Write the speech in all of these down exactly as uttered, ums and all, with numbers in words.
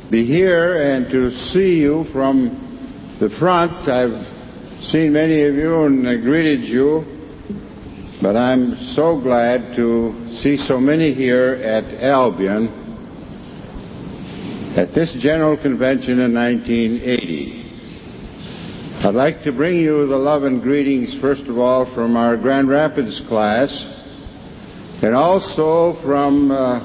be here and to see you from the front. I've seen many of you and I greeted you, but I'm so glad to see so many here at Albion at this General Convention in nineteen eighty. I'd like to bring you the love and greetings, first of all, from our Grand Rapids class, and also from uh,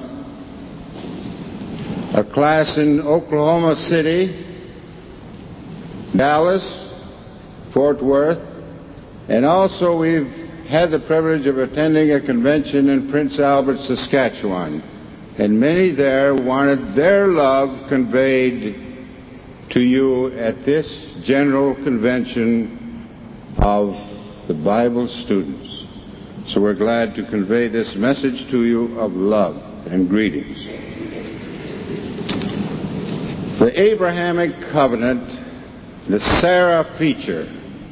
a class in Oklahoma City, Dallas, Fort Worth, and also we've had the privilege of attending a convention in Prince Albert, Saskatchewan. And many there wanted their love conveyed to you at this General Convention of the Bible students. So we're glad to convey this message to you of love and greetings. The Abrahamic covenant, the Sarah feature.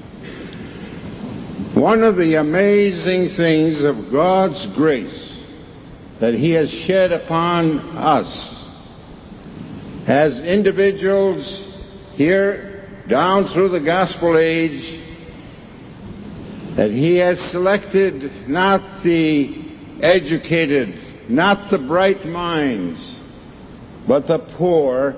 One of the amazing things of God's grace that He has shed upon us as individuals here down through the gospel age, that He has selected not the educated, not the bright minds, but the poor,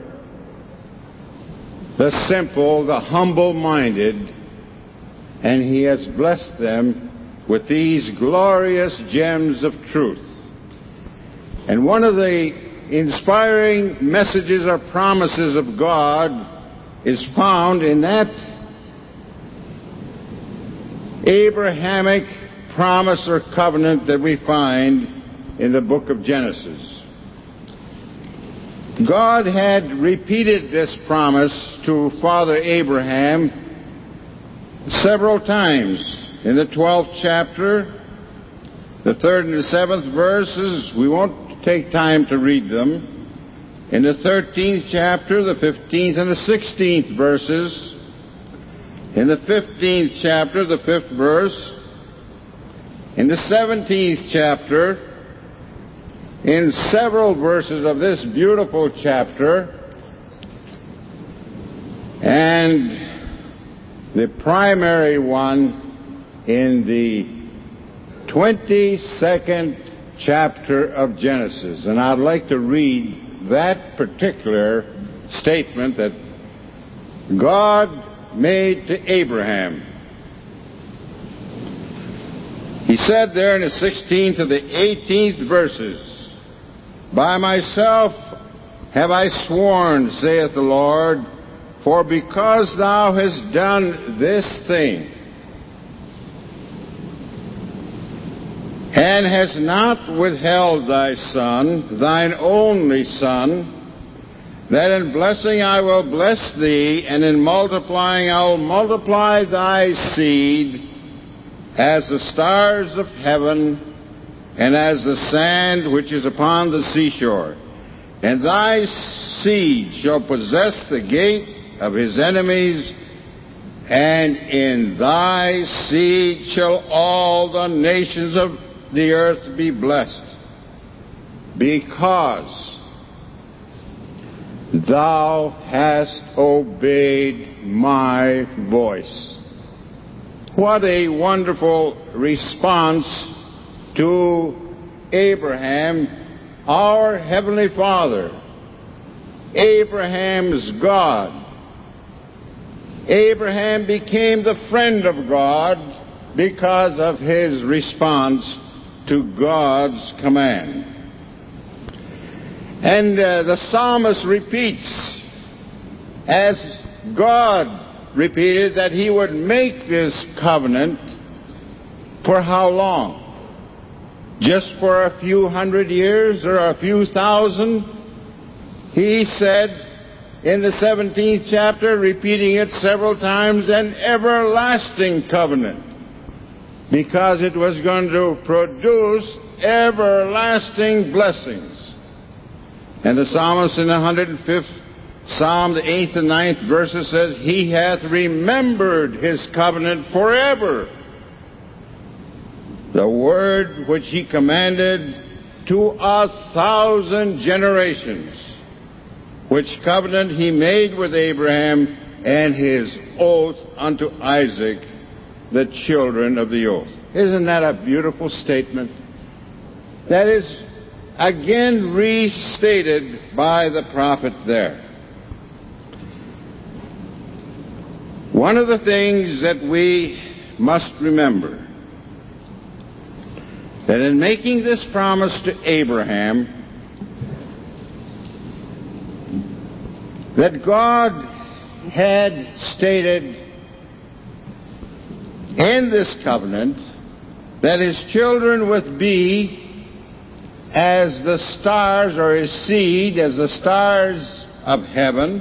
the simple, the humble-minded, and He has blessed them with these glorious gems of truth. And one of the inspiring messages or promises of God is found in that Abrahamic promise or covenant that we find in the book of Genesis. God had repeated this promise to Father Abraham several times. In the twelfth chapter, the third and the seventh verses, we won't take time to read them. In the thirteenth chapter, the fifteenth and the sixteenth verses. In the fifteenth chapter, the fifth verse. In the seventeenth chapter, in several verses of this beautiful chapter, and the primary one in the twenty-second chapter of Genesis. And I'd like to read that particular statement that God made to Abraham. He said there in the sixteenth to the eighteenth verses, "By myself have I sworn, saith the Lord, for because thou hast done this thing, and hast not withheld thy son, thine only son, that in blessing I will bless thee, and in multiplying I will multiply thy seed as the stars of heaven, and as the sand which is upon the seashore. And thy seed shall possess the gate of his enemies, and in thy seed shall all the nations of the earth be blessed, because thou hast obeyed my voice." What a wonderful response to Abraham, our Heavenly Father, Abraham's God. Abraham became the friend of God because of his response to God's command. And uh, the psalmist repeats, as God repeated, that He would make this covenant for how long? Just for a few hundred years or a few thousand? He said in the seventeenth chapter, repeating it several times, an everlasting covenant, because it was going to produce everlasting blessings. And the psalmist in the one hundred fifth Psalm, the eighth and ninth verses says, He hath remembered His covenant forever, the word which He commanded to a thousand generations. which covenant he made with Abraham, and his oath unto Isaac, the children of the oath. Isn't that a beautiful statement? That is again restated by the prophet there. One of the things that we must remember, that in making this promise to Abraham, that God had stated in this covenant that his children would be as the stars, or his seed as the stars of heaven,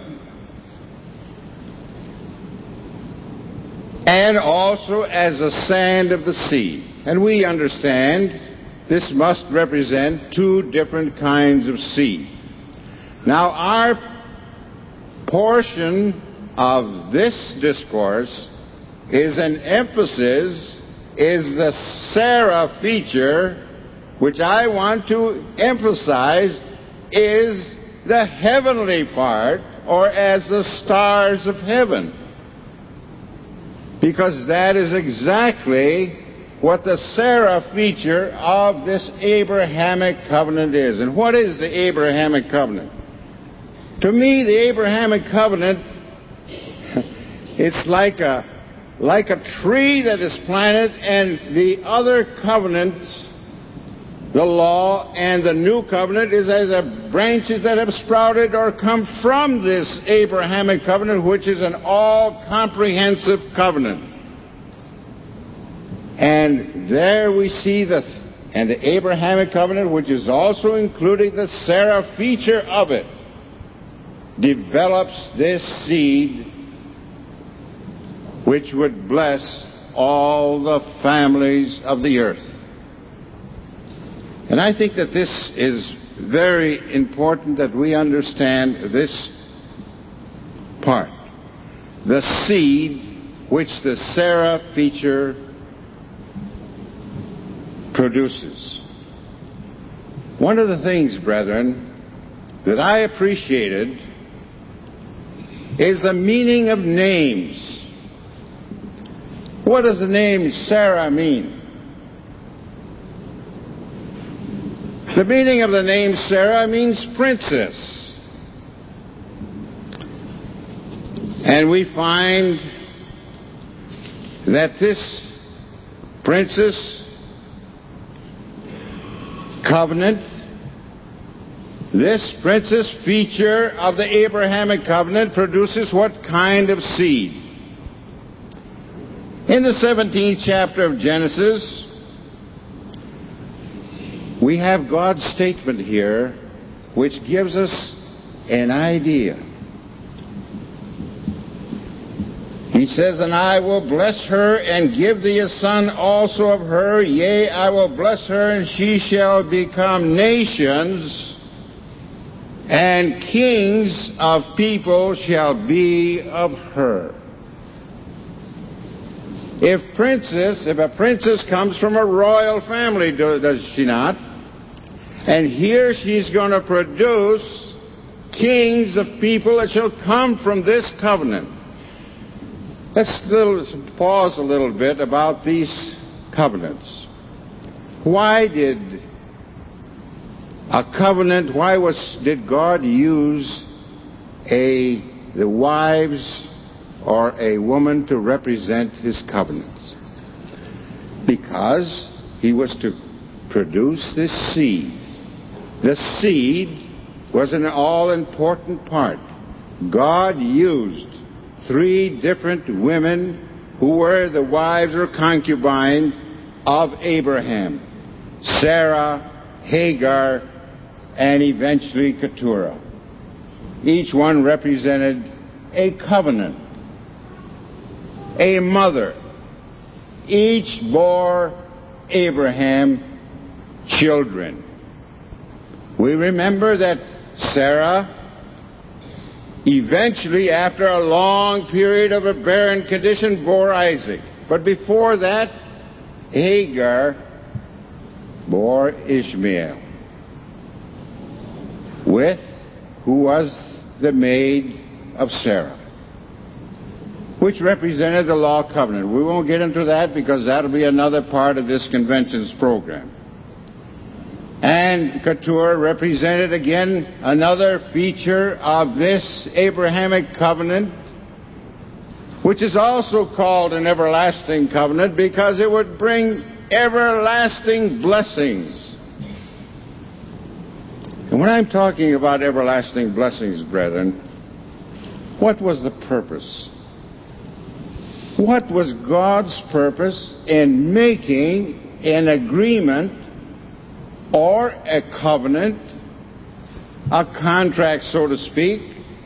and also as the sand of the sea. And we understand this must represent two different kinds of seed. Now, our portion of this discourse is an emphasis, is the Sarah feature, which I want to emphasize is the heavenly part, or as the stars of heaven. Because that is exactly what the Sarah feature of this Abrahamic covenant is. And what is the Abrahamic covenant? To me, the Abrahamic covenant, it's like a, like a tree that is planted, and the other covenants, the law and the new covenant, is as a branches that have sprouted or come from this Abrahamic covenant, which is an all-comprehensive covenant. And there we see the, and the Abrahamic covenant, which is also including the Sarah feature of it, develops this seed which would bless all the families of the earth. And I think that this is very important that we understand this part. The seed which the Sarah feature produces. One of the things, brethren, that I appreciated is the meaning of names. What does the name Sarah mean? The meaning of the name Sarah means princess. And we find that this princess covenant, this princess feature of the Abrahamic covenant produces what kind of seed? In the seventeenth chapter of Genesis, we have God's statement here which gives us an idea. He says, "And I will bless her and give thee a son also of her. Yea, I will bless her, and she shall become nations, and kings of people shall be of her." If princess, if a princess comes from a royal family, does she not? And here she's going to produce kings of people that shall come from this covenant. Let's little, pause a little bit about these covenants. Why did a covenant, why was did God use a the wives or a woman to represent his covenants? Because he was to produce this seed. The seed was an all-important part. God used three different women who were the wives or concubines of Abraham: Sarah, Hagar, and eventually Keturah. Each one represented a covenant, a mother. Each bore Abraham children. We remember that Sarah eventually, after a long period of a barren condition, bore Isaac. But before that, Hagar bore Ishmael, with who was the maid of Sarah, which represented the law covenant. We won't get into that because that'll be another part of this convention's program. And Keturah represented again another feature of this Abrahamic covenant, which is also called an everlasting covenant because it would bring everlasting blessings. And when I'm talking about everlasting blessings, brethren, what was the purpose? What was God's purpose in making an agreement or a covenant, a contract, so to speak,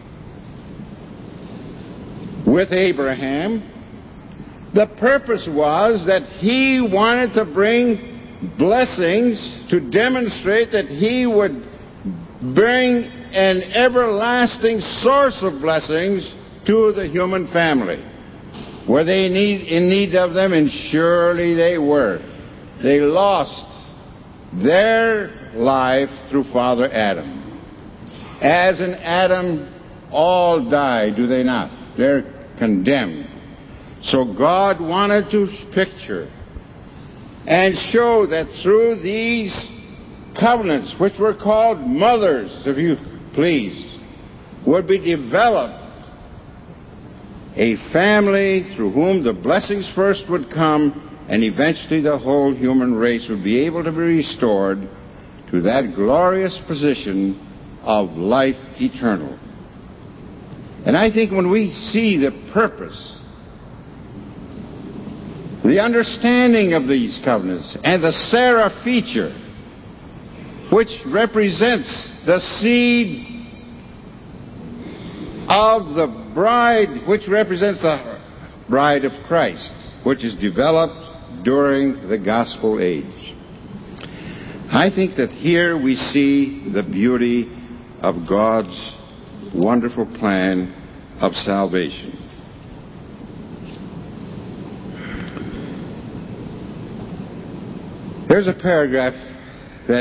with Abraham? The purpose was that he wanted to bring blessings to demonstrate that he would bring an everlasting source of blessings to the human family. Were they need, in need of them? And surely they were. They lost their life through Father Adam. As in Adam, all die, do they not? They're condemned. So God wanted to picture and show that through these covenants, which were called mothers, if you please, would be developed a family through whom the blessings first would come, and eventually the whole human race would be able to be restored to that glorious position of life eternal. And I think when we see the purpose, the understanding of these covenants, and the Sarah feature, which represents the seed of the bride, which represents the bride of Christ, which is developed during the gospel age. I think that here we see the beauty of God's wonderful plan of salvation. There's a paragraph that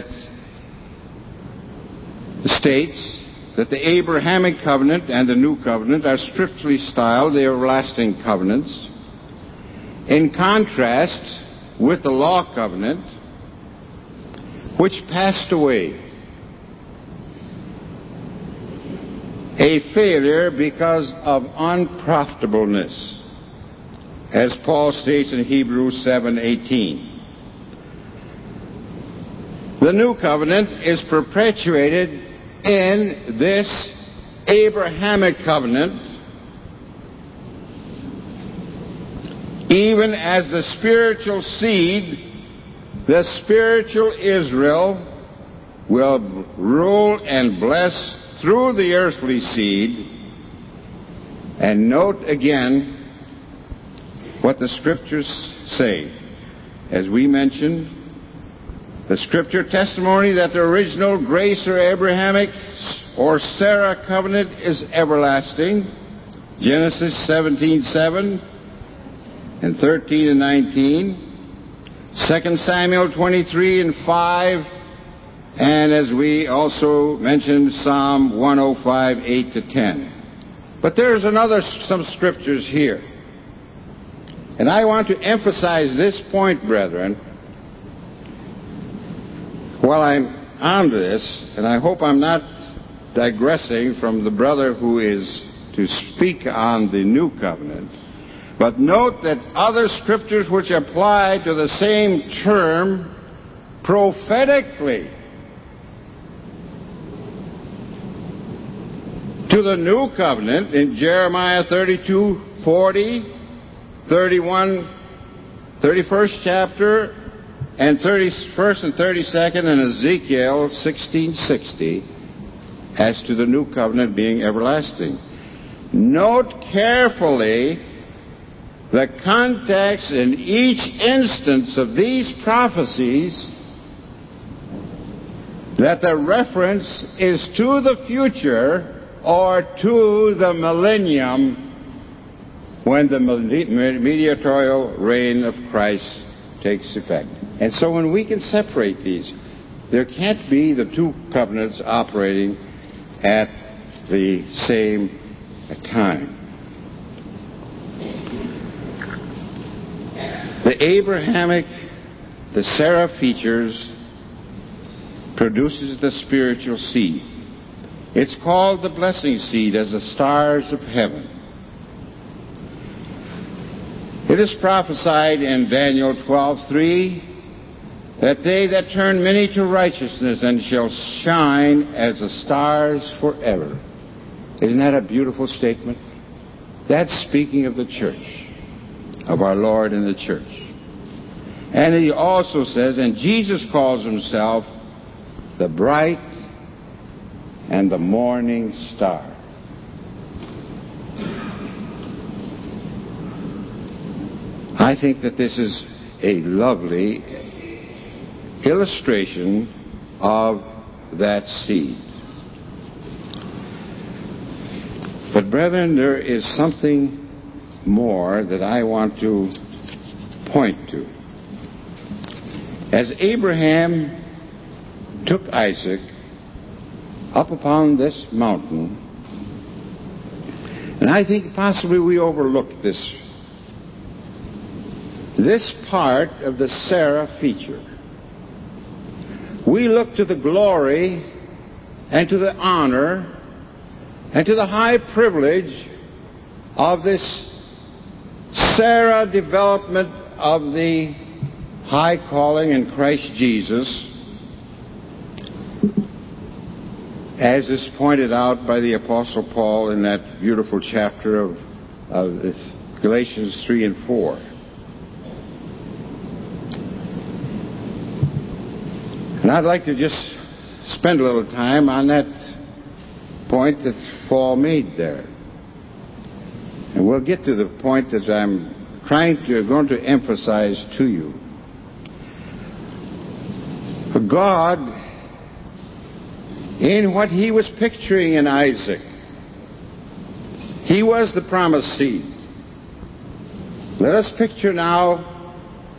states that the Abrahamic covenant and the new covenant are scripturally styled the everlasting covenants, in contrast with the law covenant, which passed away, a failure because of unprofitableness, as Paul states in Hebrews seven eighteen. The new covenant is perpetuated in this Abrahamic covenant, even as the spiritual seed, the spiritual Israel, will rule and bless through the earthly seed. And note again what the Scriptures say. As we mentioned, the Scripture testimony that the original grace or Abrahamic or Sarah covenant is everlasting. Genesis seventeen seven and thirteen and nineteen. Second Samuel twenty-three and five. And as we also mentioned, Psalm one oh five, eight to ten. But there's another, some Scriptures here. And I want to emphasize this point, brethren, while I'm on this, and I hope I'm not digressing from the brother who is to speak on the new covenant. But note that other Scriptures which apply to the same term prophetically to the new covenant in Jeremiah thirty-two forty, thirty-one, thirty-first chapter, and thirty-first and thirty-second in Ezekiel sixteen sixty, as to the new covenant being everlasting. Note carefully the context in each instance of these prophecies, that the reference is to the future or to the millennium, when the mediatorial reign of Christ takes effect. And so when we can separate these, there can't be the two covenants operating at the same time. The Abrahamic, the Sarah features produces the spiritual seed. It's called the blessing seed, as the stars of heaven. It is prophesied in Daniel twelve three that they that turn many to righteousness and shall shine as the stars forever. Isn't that a beautiful statement? That's speaking of the church, of our Lord and the church. And he also says, and Jesus calls himself the bright and the morning star. I think that this is a lovely illustration of that seed. But brethren, there is something more that I want to point to. As Abraham took Isaac up upon this mountain, and I think possibly we overlooked this, this part of the Sarah feature. We look to the glory and to the honor and to the high privilege of this Sarah development of the high calling in Christ Jesus, as is pointed out by the Apostle Paul in that beautiful chapter of, of Galatians three and four. And I'd like to just spend a little time on that point that Paul made there. And we'll get to the point that I'm trying to, going to emphasize to you. For God, in what he was picturing in Isaac, he was the promised seed. Let us picture now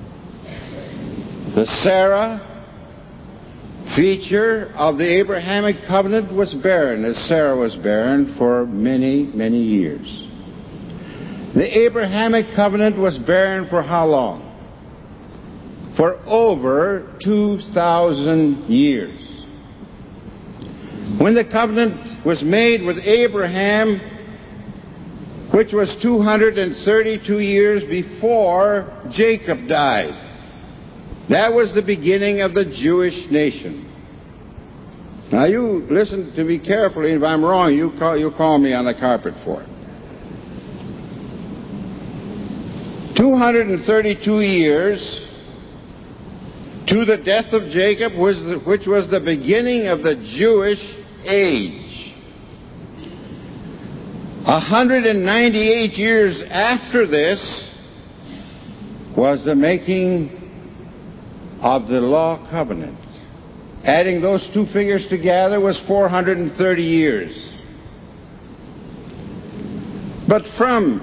the Sarah feature of the Abrahamic covenant was barren, as Sarah was barren for many, many years. The Abrahamic covenant was barren for how long? For over two thousand years. When the covenant was made with Abraham, which was two hundred thirty-two years before Jacob died, that was the beginning of the Jewish nation. Now you listen to me carefully. If I'm wrong, you call, you call me on the carpet for it. two hundred thirty-two years to the death of Jacob, was the, which was the beginning of the Jewish age. one hundred ninety-eight years after this was the making of the law covenant. Adding those two figures together was four hundred thirty years. But from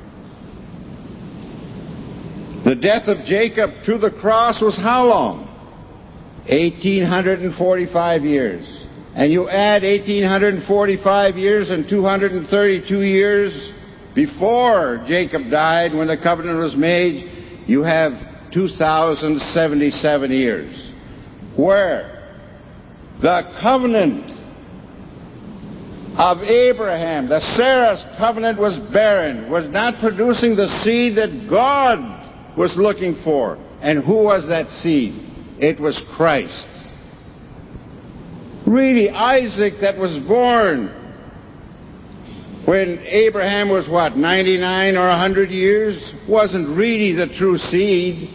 the death of Jacob to the cross was how long? eighteen forty-five years. And you add eighteen forty-five years and two hundred thirty-two years before Jacob died, when the covenant was made, you have two thousand seventy-seven years. Where the covenant of Abraham, the Sarah's covenant, was barren, was not producing the seed that God was looking for. And who was that seed? It was Christ. Really, Isaac, that was born when Abraham was what, ninety-nine or one hundred years, wasn't really the true seed.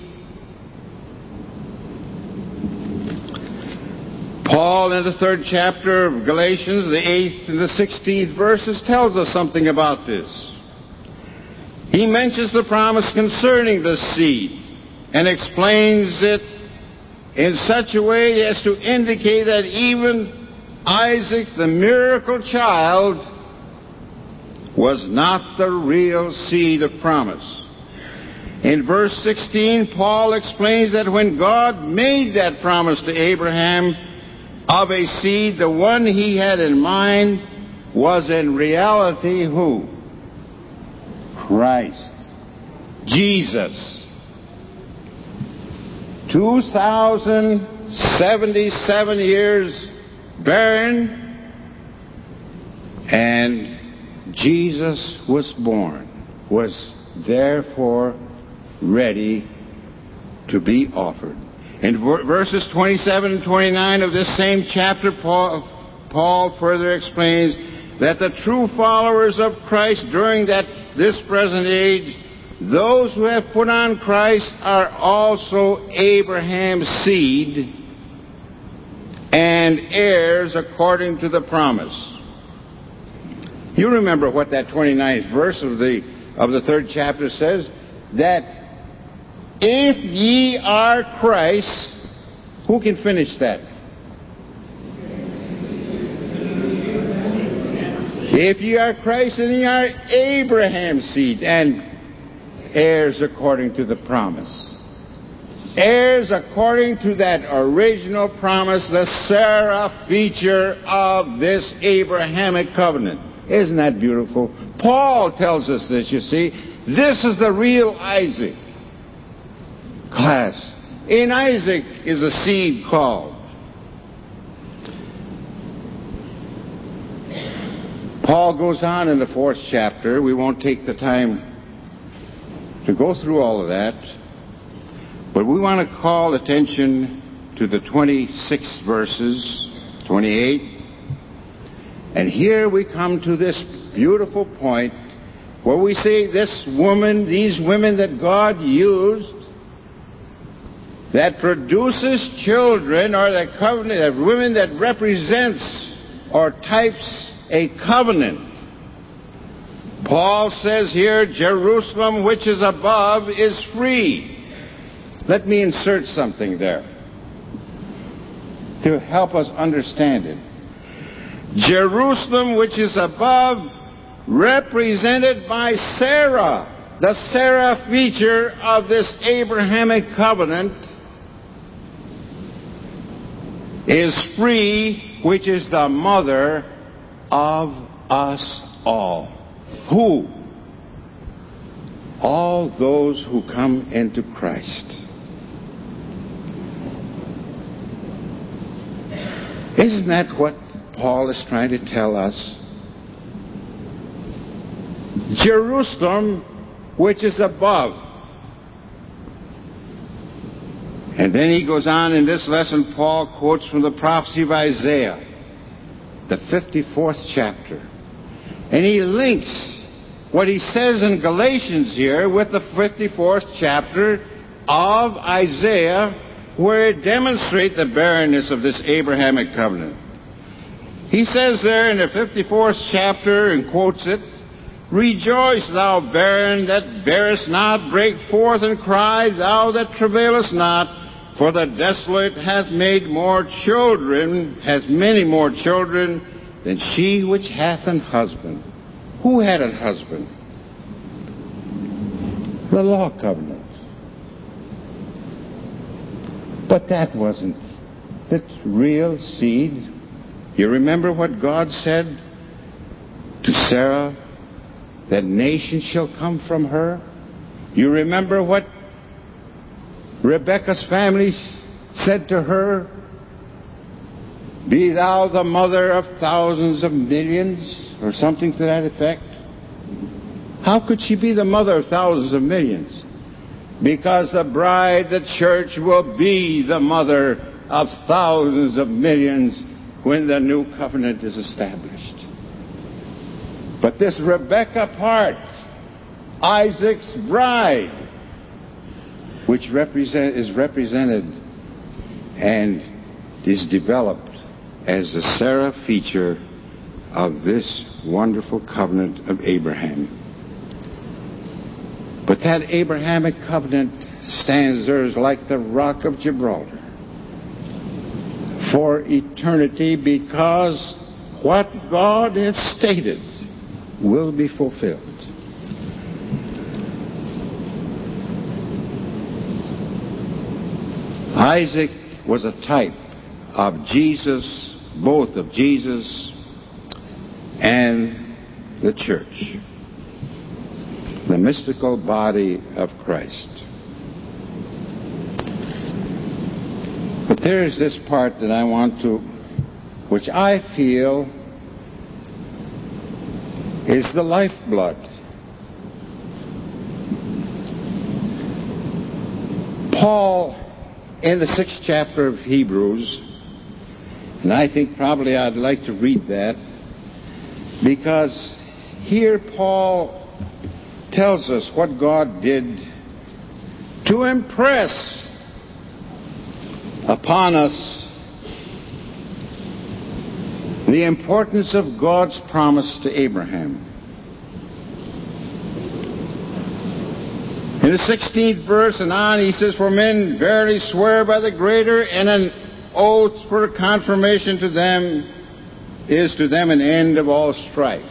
Paul, in the third chapter of Galatians, the eighth and the sixteenth verses, tells us something about this. He mentions the promise concerning the seed and explains it in such a way as to indicate that even Isaac, the miracle child, was not the real seed of promise. In verse sixteen, Paul explains that when God made that promise to Abraham of a seed, the one he had in mind was in reality who? Christ. Jesus. two thousand seventy-seven years barren, and Jesus was born, was therefore ready to be offered. In verses twenty-seven and twenty-nine of this same chapter, Paul, Paul further explains that the true followers of Christ during that this present age, those who have put on Christ, are also Abraham's seed and heirs according to the promise. You remember what that twenty-ninth verse of the of the third chapter says, that if ye are Christ, who can finish that? If ye are Christ, then ye are Abraham's seed and heirs according to the promise. Heirs according to that original promise, the Sarah feature of this Abrahamic covenant. Isn't that beautiful? Paul tells us this, you see. This is the real Isaac. Class. In Isaac is a seed called. Paul goes on in the fourth chapter. We won't take the time to go through all of that. But we want to call attention to the twenty-sixth verses, twenty-eight. And here we come to this beautiful point where we say this woman, these women that God used, that produces children, or that covenant, that women that represents or types a covenant. Paul says here, Jerusalem which is above is free. Let me insert something there to help us understand it. Jerusalem which is above, represented by Sarah, the Sarah feature of this Abrahamic covenant, is free, which is the mother of us all. Who? All those who come into Christ. Isn't that what Paul is trying to tell us? Jerusalem, which is above. And then he goes on in this lesson, Paul quotes from the prophecy of Isaiah, the fifty-fourth chapter. And he links what he says in Galatians here with the fifty-fourth chapter of Isaiah, where it demonstrates the barrenness of this Abrahamic covenant. He says there in the fifty-fourth chapter, and quotes it, "Rejoice, thou barren that bearest not, break forth and cry, thou that travailest not, for the desolate hath made more children, has many more children than she which hath an husband." Who had a husband? The law covenant. But that wasn't the real seed. You remember what God said to Sarah? That nation shall come from her. You remember what Rebekah's family said to her? Be thou the mother of thousands of millions, or something to that effect. How could she be the mother of thousands of millions? Because the bride, the church, will be the mother of thousands of millions when the new covenant is established. But this Rebekah part, Isaac's bride, which represent, is represented and is developed as the Sarah feature of this wonderful covenant of Abraham. But that Abrahamic covenant stands there as like the rock of Gibraltar for eternity, because what God has stated will be fulfilled. Isaac was a type of Jesus, both of Jesus and the church, the mystical body of Christ. But there is this part that I want to, which I feel is the lifeblood. Paul, in the sixth chapter of Hebrews, and I think probably I'd like to read that, because here Paul tells us what God did to impress upon us the importance of God's promise to Abraham. In the sixteenth verse and on, he says, "For men verily swear by the greater, and an oath for confirmation to them is to them an end of all strife."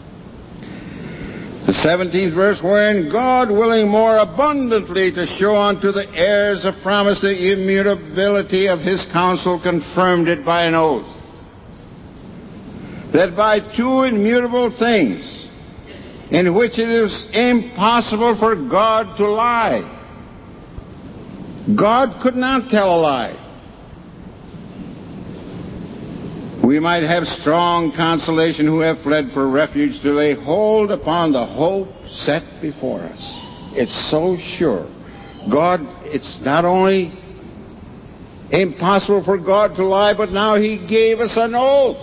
The seventeenth verse, "Wherein God, willing more abundantly to show unto the heirs of promise the immutability of his counsel, confirmed it by an oath, that by two immutable things, in which it is impossible for God to lie." God could not tell a lie. "We might have strong consolation who have fled for refuge, to lay hold upon the hope set before us." It's so sure. God, it's not only impossible for God to lie, but now he gave us an oath,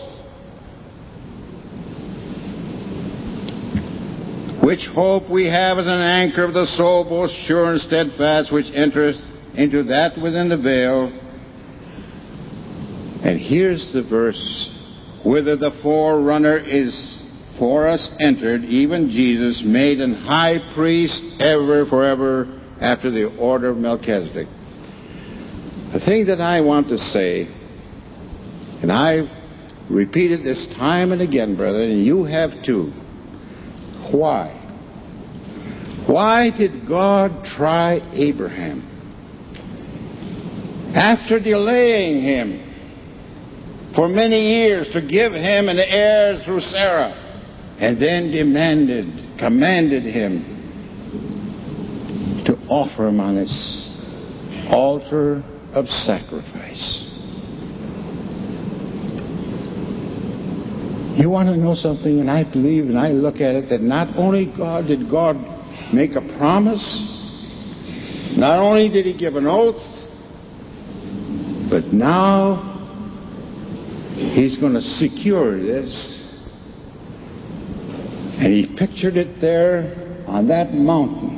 which hope we have as an anchor of the soul, both sure and steadfast, which entereth into that within the veil. And here's the verse, "Whither the forerunner is for us entered, even Jesus, made an high priest ever forever after the order of Melchizedek." The thing that I want to say, and I've repeated this time and again, brother, and you have too. Why? Why did God try Abraham? After delaying him for many years to give him an heir through Sarah, and then demanded, commanded him to offer him on his altar of sacrifice. You want to know something? And I believe, and I look at it, that not only God did God make a promise, not only did he give an oath, but now he's going to secure this. And he pictured it there on that mountain.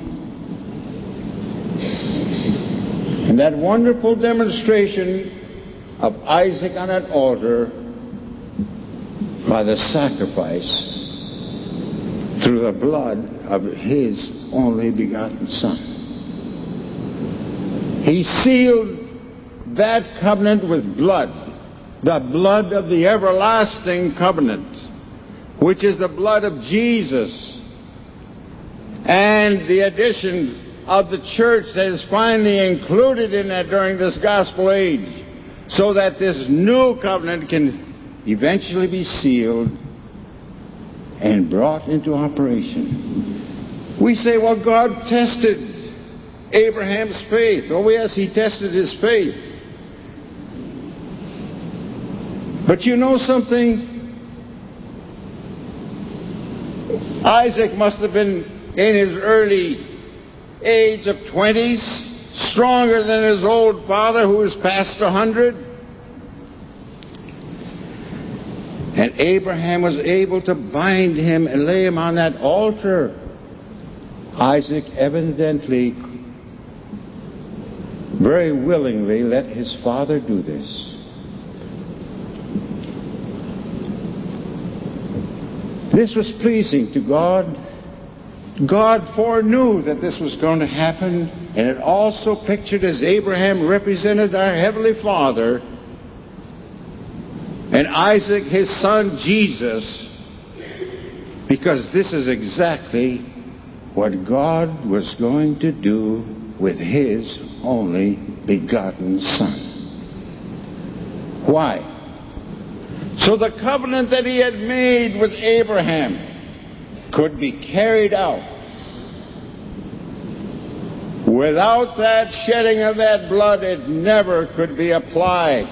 And that wonderful demonstration of Isaac on that altar by the sacrifice through the blood of his only begotten Son. He sealed that covenant with blood, the blood of the everlasting covenant, which is the blood of Jesus, and the addition of the church that is finally included in that during this gospel age, so that this new covenant can eventually be sealed and brought into operation. We say, well, God tested Abraham's faith. Oh, yes, he tested his faith. But you know something? Isaac must have been in his early age of twenties, stronger than his old father who was past a hundred. And Abraham was able to bind him and lay him on that altar. Isaac evidently, very willingly, let his father do this. This was pleasing to God. God foreknew that this was going to happen, and it also pictured as Abraham represented our Heavenly Father, and Isaac, his son, Jesus, because this is exactly what God was going to do with his only begotten Son. Why? So the covenant that he had made with Abraham could be carried out. Without that shedding of that blood, it never could be applied.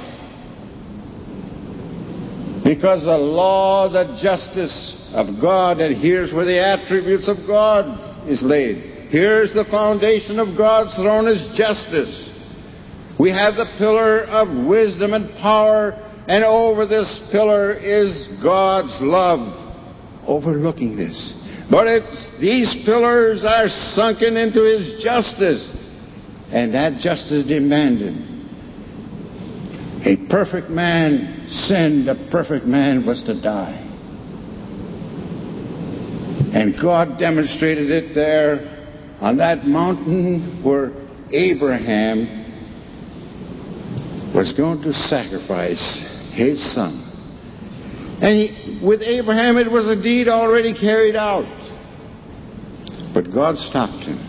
Because the law, the justice of God adheres where the attributes of God is laid. Here's the foundation of God's throne is justice. We have the pillar of wisdom and power, and over this pillar is God's love, overlooking this. But it's, these pillars are sunken into His justice, and that justice demanded a perfect man sinned, a perfect man was to die. And God demonstrated it there on that mountain where Abraham was going to sacrifice his son. And he, with Abraham it was a deed already carried out. But God stopped him.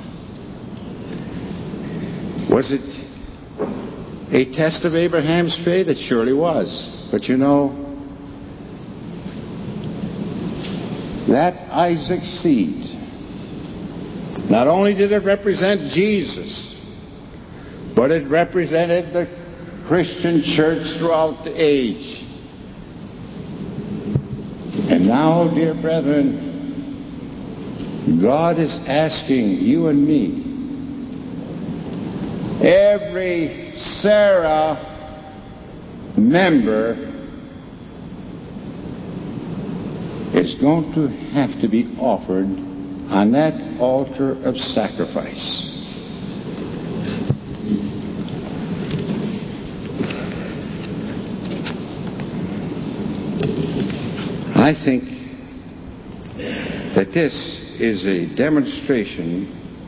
Was it a test of Abraham's faith? It surely was. But you know, that Isaac's seed, not only did it represent Jesus, but it represented the Christian church throughout the age. And now, dear brethren, God is asking you and me, every Sarah member is going to have to be offered on that altar of sacrifice. I think that this is a demonstration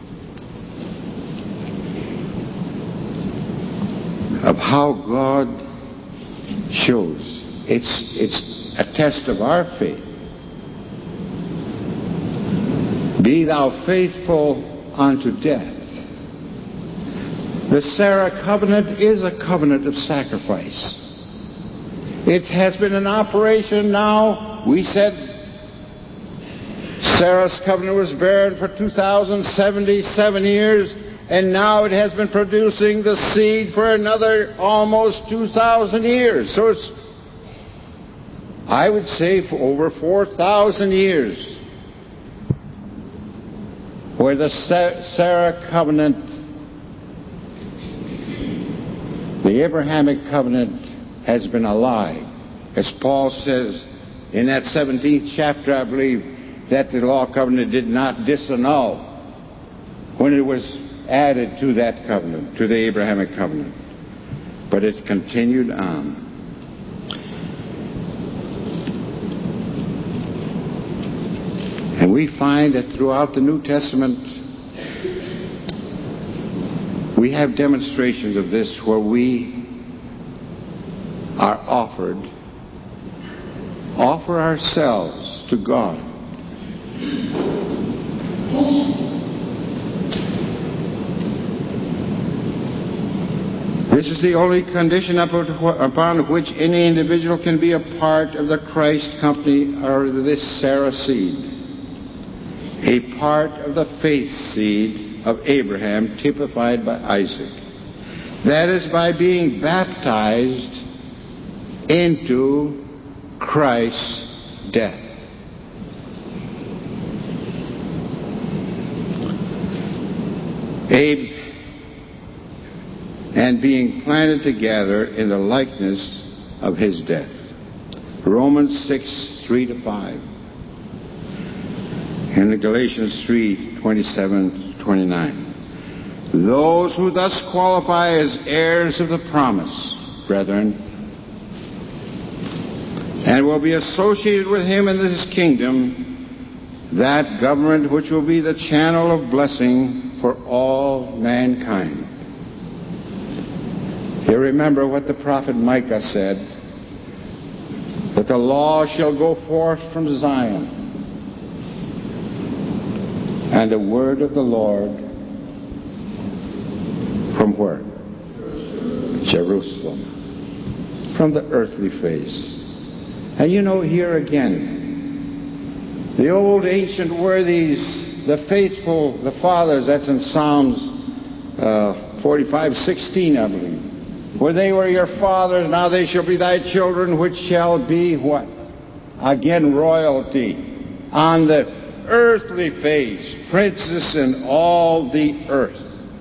of how God shows. It's, it's a test of our faith. Be thou faithful unto death. The Sarah covenant is a covenant of sacrifice. It has been in operation now. We said Sarah's covenant was barren for two thousand seventy-seven years, and now it has been producing the seed for another almost two thousand years. So it's, I would say, for over four thousand years, where the Sarah covenant, the Abrahamic covenant, has been alive. As Paul says in that seventeenth chapter, I believe, that the law covenant did not disannul when it was added to that covenant, to the Abrahamic covenant. But it continued on. And we find that throughout the New Testament, we have demonstrations of this where we are offered, offer ourselves to God. This is the only condition upon which any individual can be a part of the Christ company or this Sarah seed. A part of the faith seed of Abraham, typified by Isaac. That is by being baptized into Christ's death. Abe, and being planted together in the likeness of his death. Romans six, three to five. And Galatians three, twenty-seven to twenty-nine. Those who thus qualify as heirs of the promise, brethren, and will be associated with him in his kingdom, that government which will be the channel of blessing for all mankind. You remember what the prophet Micah said, that the law shall go forth from Zion, and the word of the Lord from where? Jerusalem. From the earthly face. And you know, here again, the old ancient worthies, the faithful, the fathers, that's in Psalms uh, forty-five sixteen, I believe. For they were your fathers, now they shall be thy children, which shall be what? Again, royalty on the earthly face, princes in all the earth.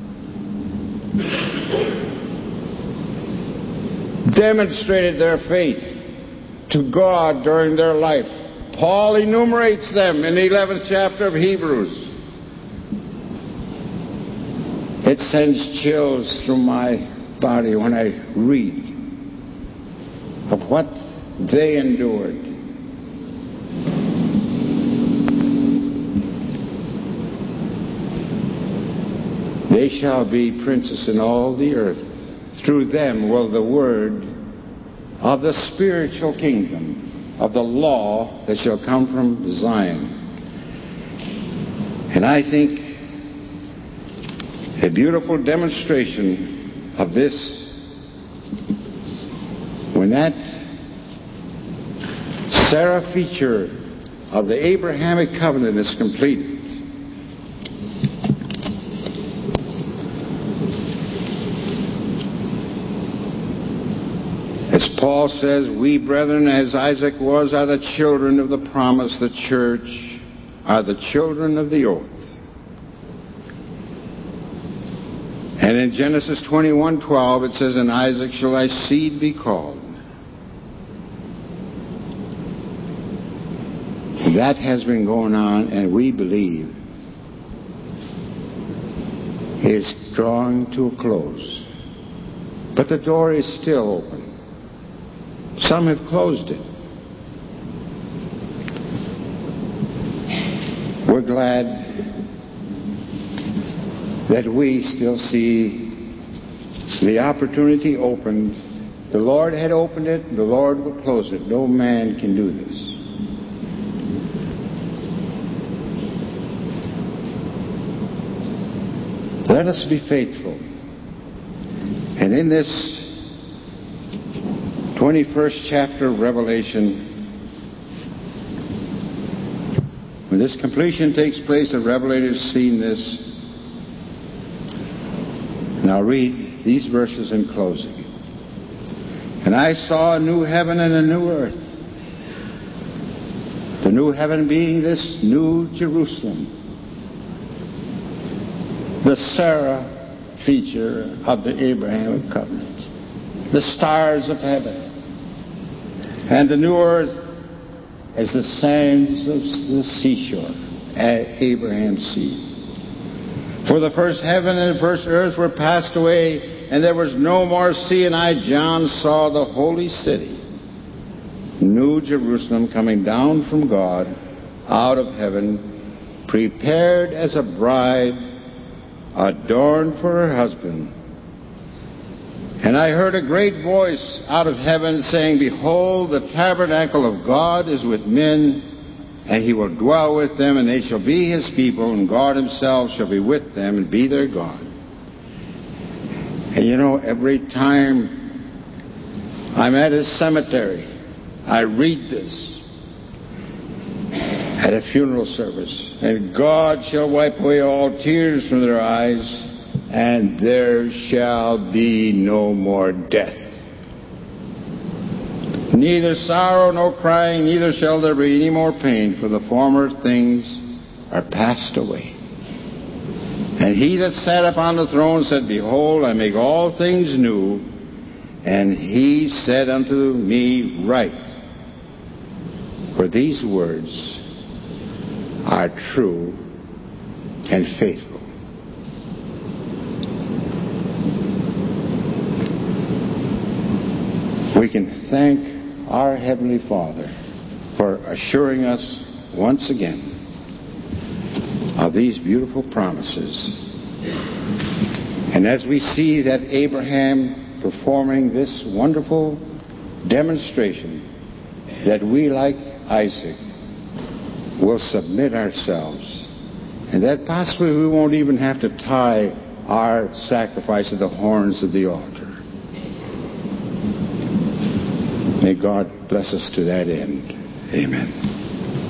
Demonstrated their faith to God during their life. Paul enumerates them in the eleventh chapter of Hebrews. It sends chills through my body when I read of what they endured. They shall be princes in all the earth. Through them will the word of the spiritual kingdom, of the law that shall come from Zion. And I think a beautiful demonstration of this, when that Sarah feature of the Abrahamic covenant is completed. As Paul says, we brethren, as Isaac was, are the children of the promise. The church are the children of the oath. And in Genesis twenty-one twelve it says, in Isaac shall thy seed be called. That has been going on, and we believe is drawing to a close. But the door is still open. Some have closed it. We're glad that we still see the opportunity opened. The Lord had opened it, the Lord will close it. No man can do this. Let us be faithful. And in this twenty-first chapter of Revelation, when this completion takes place, the Revelator's seen this. And I'll read these verses in closing. And I saw a new heaven and a new earth. The new heaven being this new Jerusalem, the Sarah feature of the Abrahamic covenant, the stars of heaven. And the new earth as the sands of the seashore at Abraham's seed. For the first heaven and the first earth were passed away, and there was no more sea. And I, John, saw the holy city, New Jerusalem, coming down from God out of heaven, prepared as a bride adorned for her husband. And I heard a great voice out of heaven saying, behold, the tabernacle of God is with men, and he will dwell with them, and they shall be his people, and God himself shall be with them and be their God. And you know, every time I'm at a cemetery, I read this at a funeral service. And God shall wipe away all tears from their eyes, and there shall be no more death. Neither sorrow nor crying, neither shall there be any more pain, for the former things are passed away. And he that sat upon the throne said, behold, I make all things new. And he said unto me, write, for these words are true and faithful. We can thank our Heavenly Father for assuring us once again of these beautiful promises. And as we see that Abraham performing this wonderful demonstration, that we, like Isaac, will submit ourselves, and that possibly we won't even have to tie our sacrifice to the horns of the altar. May God bless us to that end. Amen.